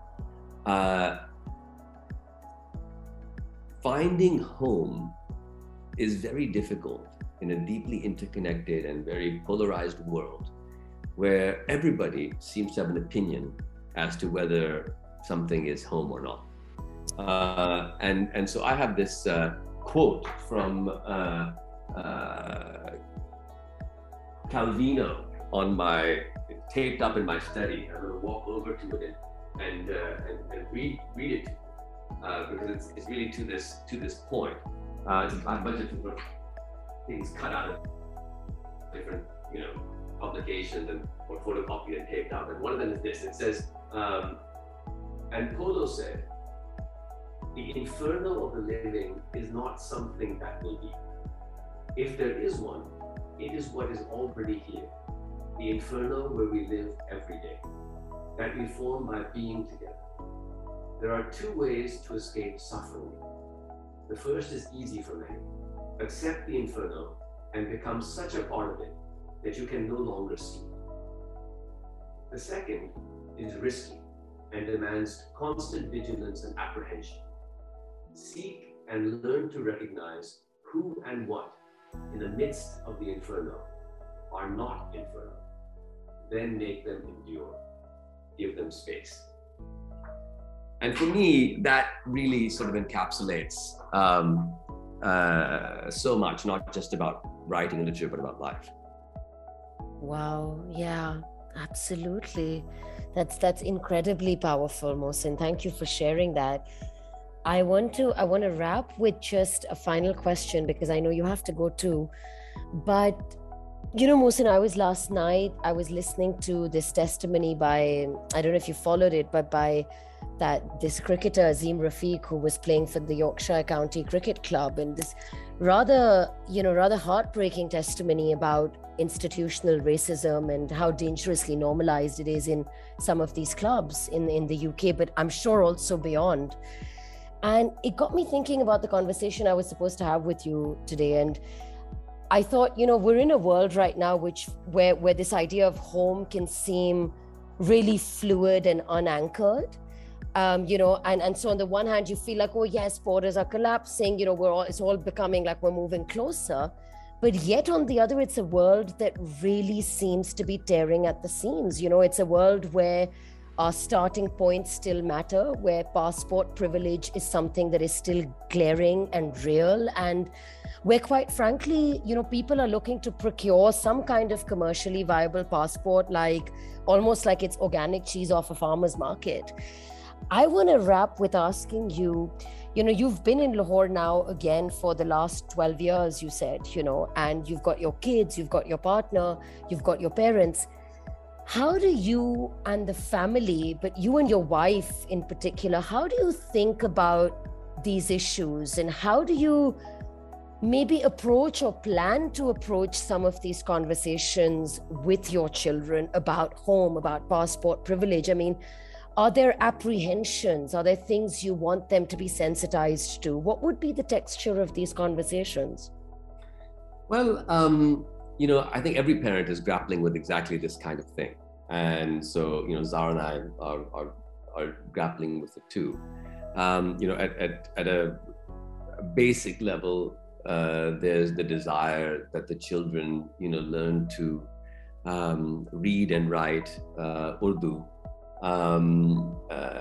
Finding home is very difficult in a deeply interconnected and very polarized world, where everybody seems to have an opinion as to whether something is home or not. And so I have this quote from Calvino taped up in my study. I'm going to walk over to it and read it because it's really to this point. It's a bunch of different things cut out of different publications or photocopied and taped up. And one of them is this. It says, and Polo said, "The inferno of the living is not something that will be. If there is one, it is what is already here. The inferno where we live every day, that we form by being together. There are two ways to escape suffering. The first is easy for many. Accept the inferno and become such a part of it that you can no longer see it. The second is risky and demands constant vigilance and apprehension. Seek and learn to recognize who and what in the midst of the inferno are not infernal. Then make them endure. Give them space." And for me, that really sort of encapsulates so much, not just about writing literature, but about life. Wow, yeah, absolutely. That's incredibly powerful, Mohsin. Thank you for sharing that. I want to wrap with just a final question because I know you have to go too. But Mohsin, last night I was listening to this testimony by, I don't know if you followed it, but by this cricketer Azim Rafiq, who was playing for the Yorkshire County Cricket Club, and this rather heartbreaking testimony about institutional racism and how dangerously normalized it is in some of these clubs in the UK, but I'm sure also beyond. And it got me thinking about the conversation I was supposed to have with you today. And I thought, we're in a world right now where this idea of home can seem really fluid and unanchored. And so on the one hand, you feel like, oh yes, borders are collapsing, it's all becoming like we're moving closer. But yet on the other, it's a world that really seems to be tearing at the seams. It's a world where our starting points still matter, where passport privilege is something that is still glaring and real, and where, quite frankly, people are looking to procure some kind of commercially viable passport, almost like it's organic cheese off a farmer's market. I want to wrap with asking you, you've been in Lahore now again for the last 12 years, you said, and you've got your kids, you've got your partner, you've got your parents. How do you and the family, but you and your wife in particular, how do you think about these issues, and how do you maybe approach or plan to approach some of these conversations with your children about home, about passport privilege? I mean, are there apprehensions? Are there things you want them to be sensitized to? What would be the texture of these conversations? Well, I think every parent is grappling with exactly this kind of thing. And so, Zara and I are grappling with it too. At a basic level, there's the desire that the children, learn to read and write Urdu and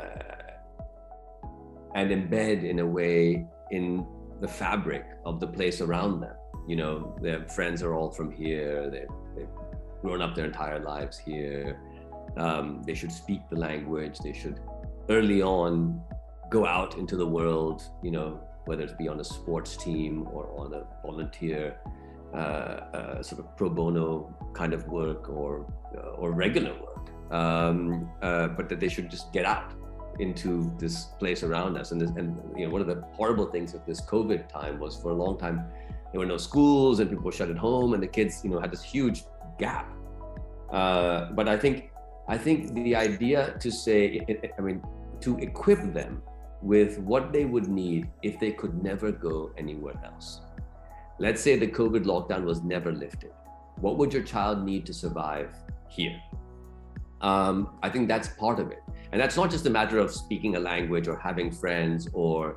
embed in a way in the fabric of the place around them. Their friends are all from here. They've grown up their entire lives here. They should speak the language. They should early on go out into the world, whether it's be on a sports team or on a volunteer sort of pro bono kind of work or regular work, but that they should just get out into this place around us. And one of the horrible things of this COVID time was, for a long time, there were no schools and people were shut at home, and the kids, had this huge gap. But I think the idea to say, to equip them with what they would need if they could never go anywhere else. Let's say the COVID lockdown was never lifted. What would your child need to survive here? I think that's part of it. And that's not just a matter of speaking a language or having friends or,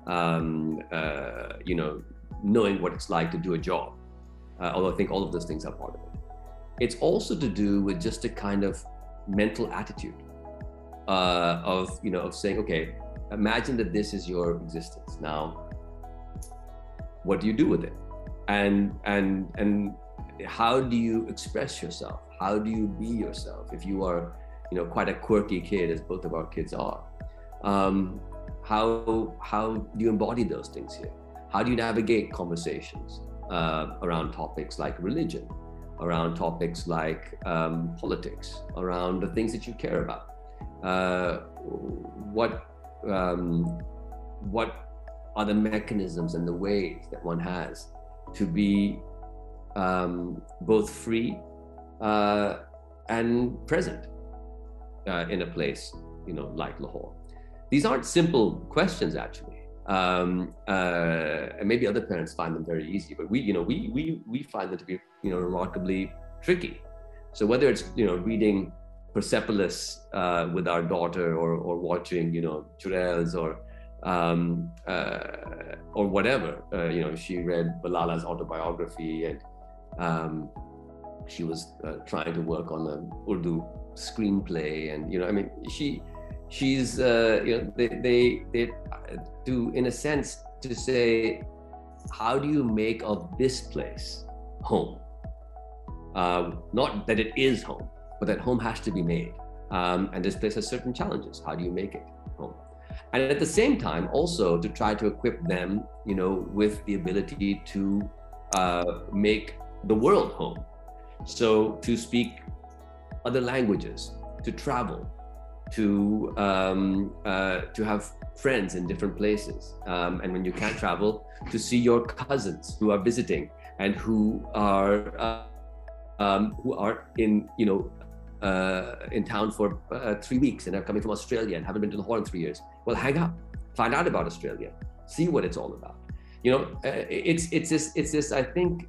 knowing what it's like to do a job. Although I think all of those things are part of it. It's also to do with just a kind of mental attitude. of saying, okay, imagine that this is your existence. Now, what do you do with it? And how do you express yourself? How do you be yourself? If you are, quite a quirky kid, as both of our kids are, how do you embody those things here? How do you navigate conversations around topics like religion, around topics like politics, around the things that you care about? What are the mechanisms and the ways that one has to be both free and present in a place, like Lahore? These aren't simple questions, actually. And maybe other parents find them very easy, but we find them to be, remarkably tricky. So whether it's, reading Persepolis with our daughter, or watching, Churels, or whatever, she read Balala's autobiography, and she was trying to work on an Urdu screenplay, and she's they do, in a sense, to say, how do you make of this place home? Not that it is home, but that home has to be made, and this place has certain challenges. How do you make it home? And at the same time, also to try to equip them, with the ability to make the world home. So to speak other languages, to travel, to have friends in different places, and when you can't travel, to see your cousins who are visiting and who are in town for 3 weeks and are coming from Australia and haven't been to Lahore in 3 years. Well, hang out, find out about Australia, see what it's all about. It's this I think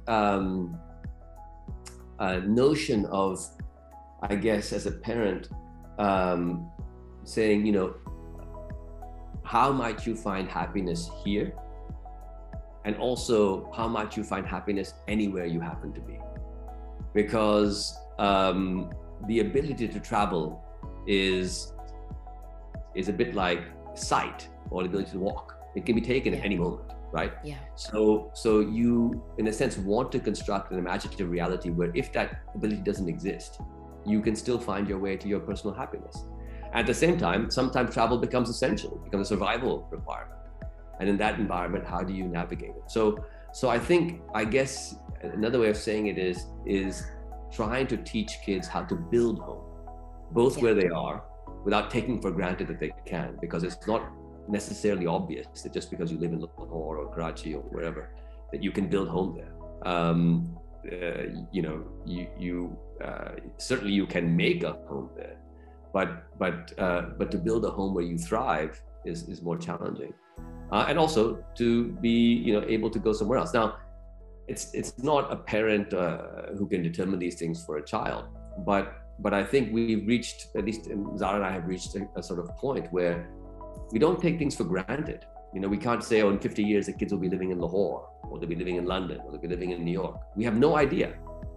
notion of, I guess, as a parent, saying, how might you find happiness here? And also, how might you find happiness anywhere you happen to be? Because the ability to travel is a bit like sight, or the ability to walk. It can be taken at any moment, right? Yeah. So you, in a sense, want to construct an imaginative reality where, if that ability doesn't exist, you can still find your way to your personal happiness. At the same time, sometimes travel becomes essential, becomes a survival requirement. And in that environment, how do you navigate it? So I think, I guess, another way of saying it is trying to teach kids how to build home, both where they are, without taking for granted that they can, because it's not necessarily obvious that just because you live in Lahore or Karachi or wherever, that you can build home there. Certainly you can make a home there, but to build a home where you thrive is more challenging, and also to be able to go somewhere else. Now, it's not a parent who can determine these things for a child, but I think we've reached, at least Zara and I have reached a sort of point where we don't take things for granted. We can't say, in 50 years the kids will be living in Lahore, or they'll be living in London, or they'll be living in New York. We have no idea.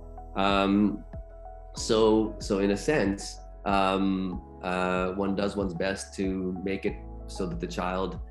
So in a sense, one does one's best to make it so that the child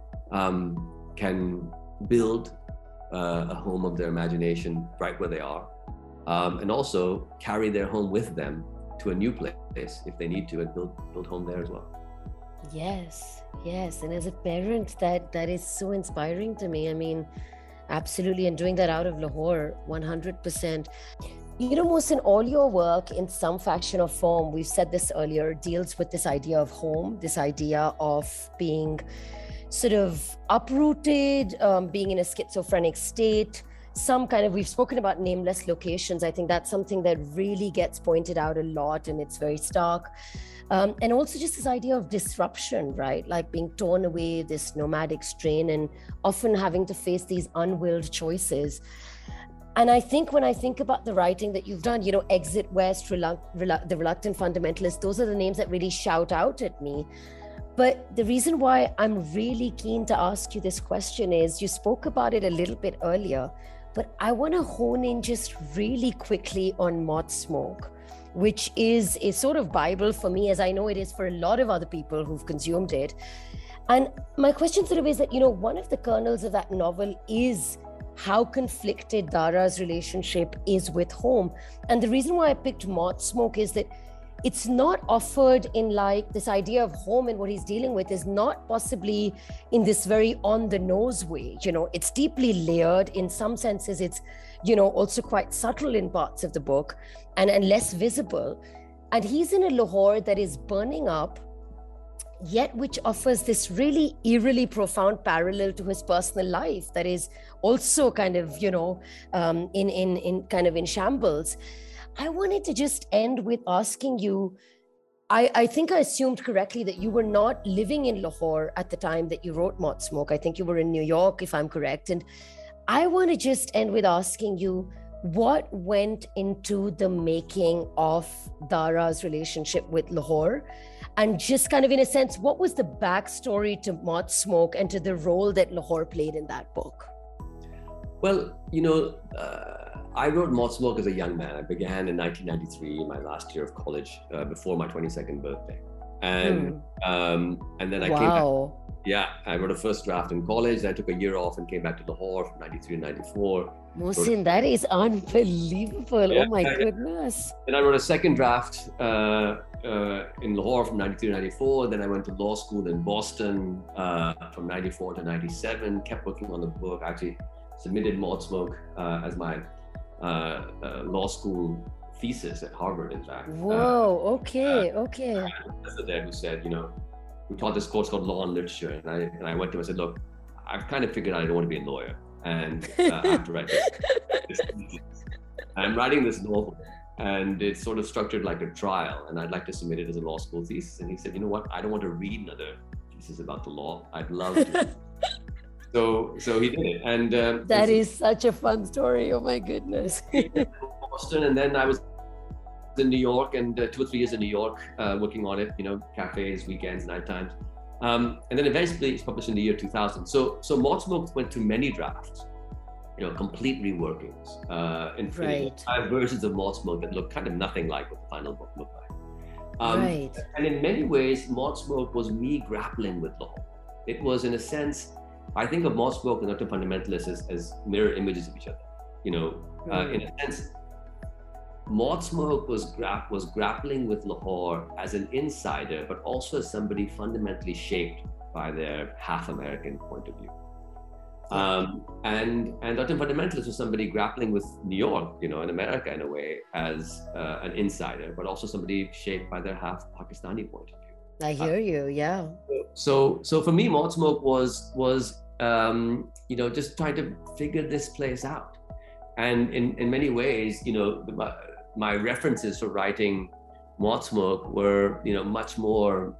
can build a home of their imagination right where they are, and also carry their home with them to a new place if they need to, and build home there as well. Yes. And as a parent, that is so inspiring to me. I mean, absolutely. And doing that out of Lahore, 100%. Mohsin, all your work in some fashion or form, we've said this earlier, deals with this idea of home, this idea of being sort of uprooted, being in a schizophrenic state, some kind of, we've spoken about nameless locations. I think that's something that really gets pointed out a lot, and it's very stark. And also just this idea of disruption, right? Like being torn away, this nomadic strain, and often having to face these unwilled choices. And I think when I think about the writing that you've done, Exit West, The Reluctant Fundamentalist, those are the names that really shout out at me. But the reason why I'm really keen to ask you this question is, you spoke about it a little bit earlier, But I want to hone in just really quickly on Moth Smoke, which is a sort of Bible for me, as I know it is for a lot of other people who've consumed it. And my question sort of is that, one of the kernels of that novel is how conflicted Dara's relationship is with home. And the reason why I picked Moth Smoke is that it's not offered in like this idea of home, and what he's dealing with is not possibly in this very on the nose way. It's deeply layered. In some senses, it's, also quite subtle in parts of the book and less visible. And he's in a Lahore that is burning up, yet which offers this really eerily profound parallel to his personal life that is also kind of, in shambles. I wanted to just end with asking you, I think I assumed correctly that you were not living in Lahore at the time that you wrote Moth Smoke. I think you were in New York, if I'm correct. And I want to just end with asking you, what went into the making of Dara's relationship with Lahore? And just kind of in a sense, what was the backstory to Moth Smoke and to the role that Lahore played in that book? Well, I wrote Moth Smoke as a young man. I began in 1993, my last year of college, before my 22nd birthday. And then I came back. Yeah, I wrote a first draft in college. I took a year off and came back to Lahore from 93 and 94. Mohsin, that is unbelievable. Yeah, oh my goodness. Then I wrote a second draft in Lahore from 93 to 94. Then I went to law school in Boston from 94 to 97, kept working on the book. I actually submitted Moth Smoke as my law school thesis at Harvard, in fact. Whoa, okay. I had a professor there who said, we taught this course called Law and Literature. And I went to him and said, look, I've kind of figured out I don't want to be a lawyer. And I have to write this thesis. I'm writing this novel, and it's sort of structured like a trial, and I'd like to submit it as a law school thesis. And he said, you know what? I don't want to read another thesis about the law. I'd love to. So he did it. And that is such a fun story. Oh my goodness. Boston, and then I was in New York, and 2 or 3 years in New York, working on it, cafes, weekends, night times. And then eventually it's published in the year 2000. So Moth Smoke went through many drafts, complete reworkings, in 5 versions of Moth Smoke that look kind of nothing like what the final book looked like. And in many ways, Moth Smoke was me grappling with Lahore. It was, in a sense, I think of Moth Smoke and Doctrine and Fundamentalists as mirror images of each other. In a sense, Moth Smoke was grappling with Lahore as an insider, but also as somebody fundamentally shaped by their half American point of view. And Doctrine and Fundamentalists was somebody grappling with New York, in America in a way, as an insider, but also somebody shaped by their half Pakistani point of view. I hear you, yeah. So for me, Moth Smoke was just trying to figure this place out. And in many ways, my references for writing Moth Smoke were, much more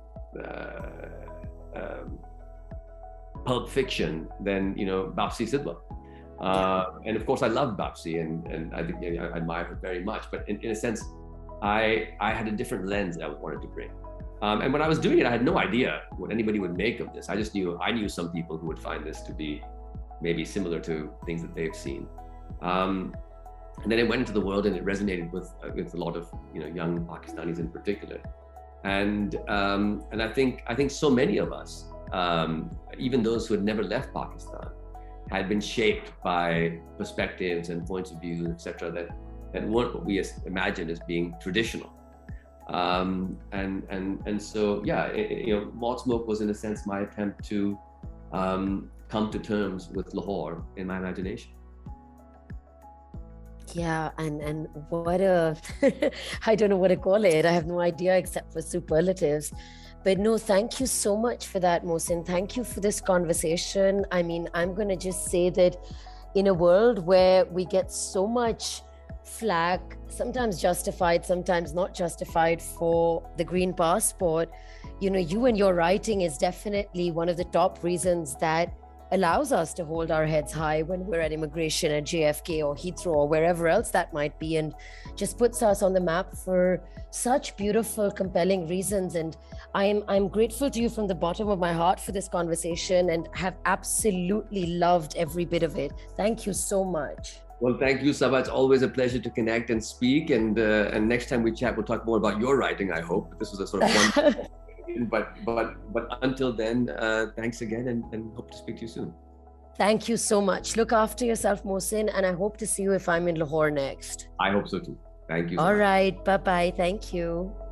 pulp fiction than, Bapsi Sidhwa. And of course, I love Bapsi, and I think I admire her very much. But in a sense, I had a different lens that I wanted to bring. And when I was doing it, I had no idea what anybody would make of this. I just knew some people who would find this to be maybe similar to things that they've seen. And then it went into the world, and it resonated with a lot of young Pakistanis in particular. And I think so many of us, even those who had never left Pakistan, had been shaped by perspectives and points of view, etc., that weren't what we imagined as being traditional. And so Moth Smoke was, in a sense, my attempt to come to terms with Lahore in my imagination. Yeah, and what a I don't know what to call it. I have no idea except for superlatives. But no, thank you so much for that, Mohsin. Thank you for this conversation. I mean, I'm going to just say that in a world where we get so much flack, sometimes justified, sometimes not justified, for the green passport, you and your writing is definitely one of the top reasons that allows us to hold our heads high when we're at immigration at JFK or Heathrow or wherever else that might be, and just puts us on the map for such beautiful, compelling reasons. And I'm grateful to you from the bottom of my heart for this conversation, and have absolutely loved every bit of it. Thank you so much. Well, thank you, Sabah. It's always a pleasure to connect and speak. And next time we chat, we'll talk more about your writing, I hope. This was a sort of one. But until then, thanks again, and hope to speak to you soon. Thank you so much. Look after yourself, Mohsin, and I hope to see you if I'm in Lahore next. I hope so too. Thank you. All right. Bye-bye. Thank you.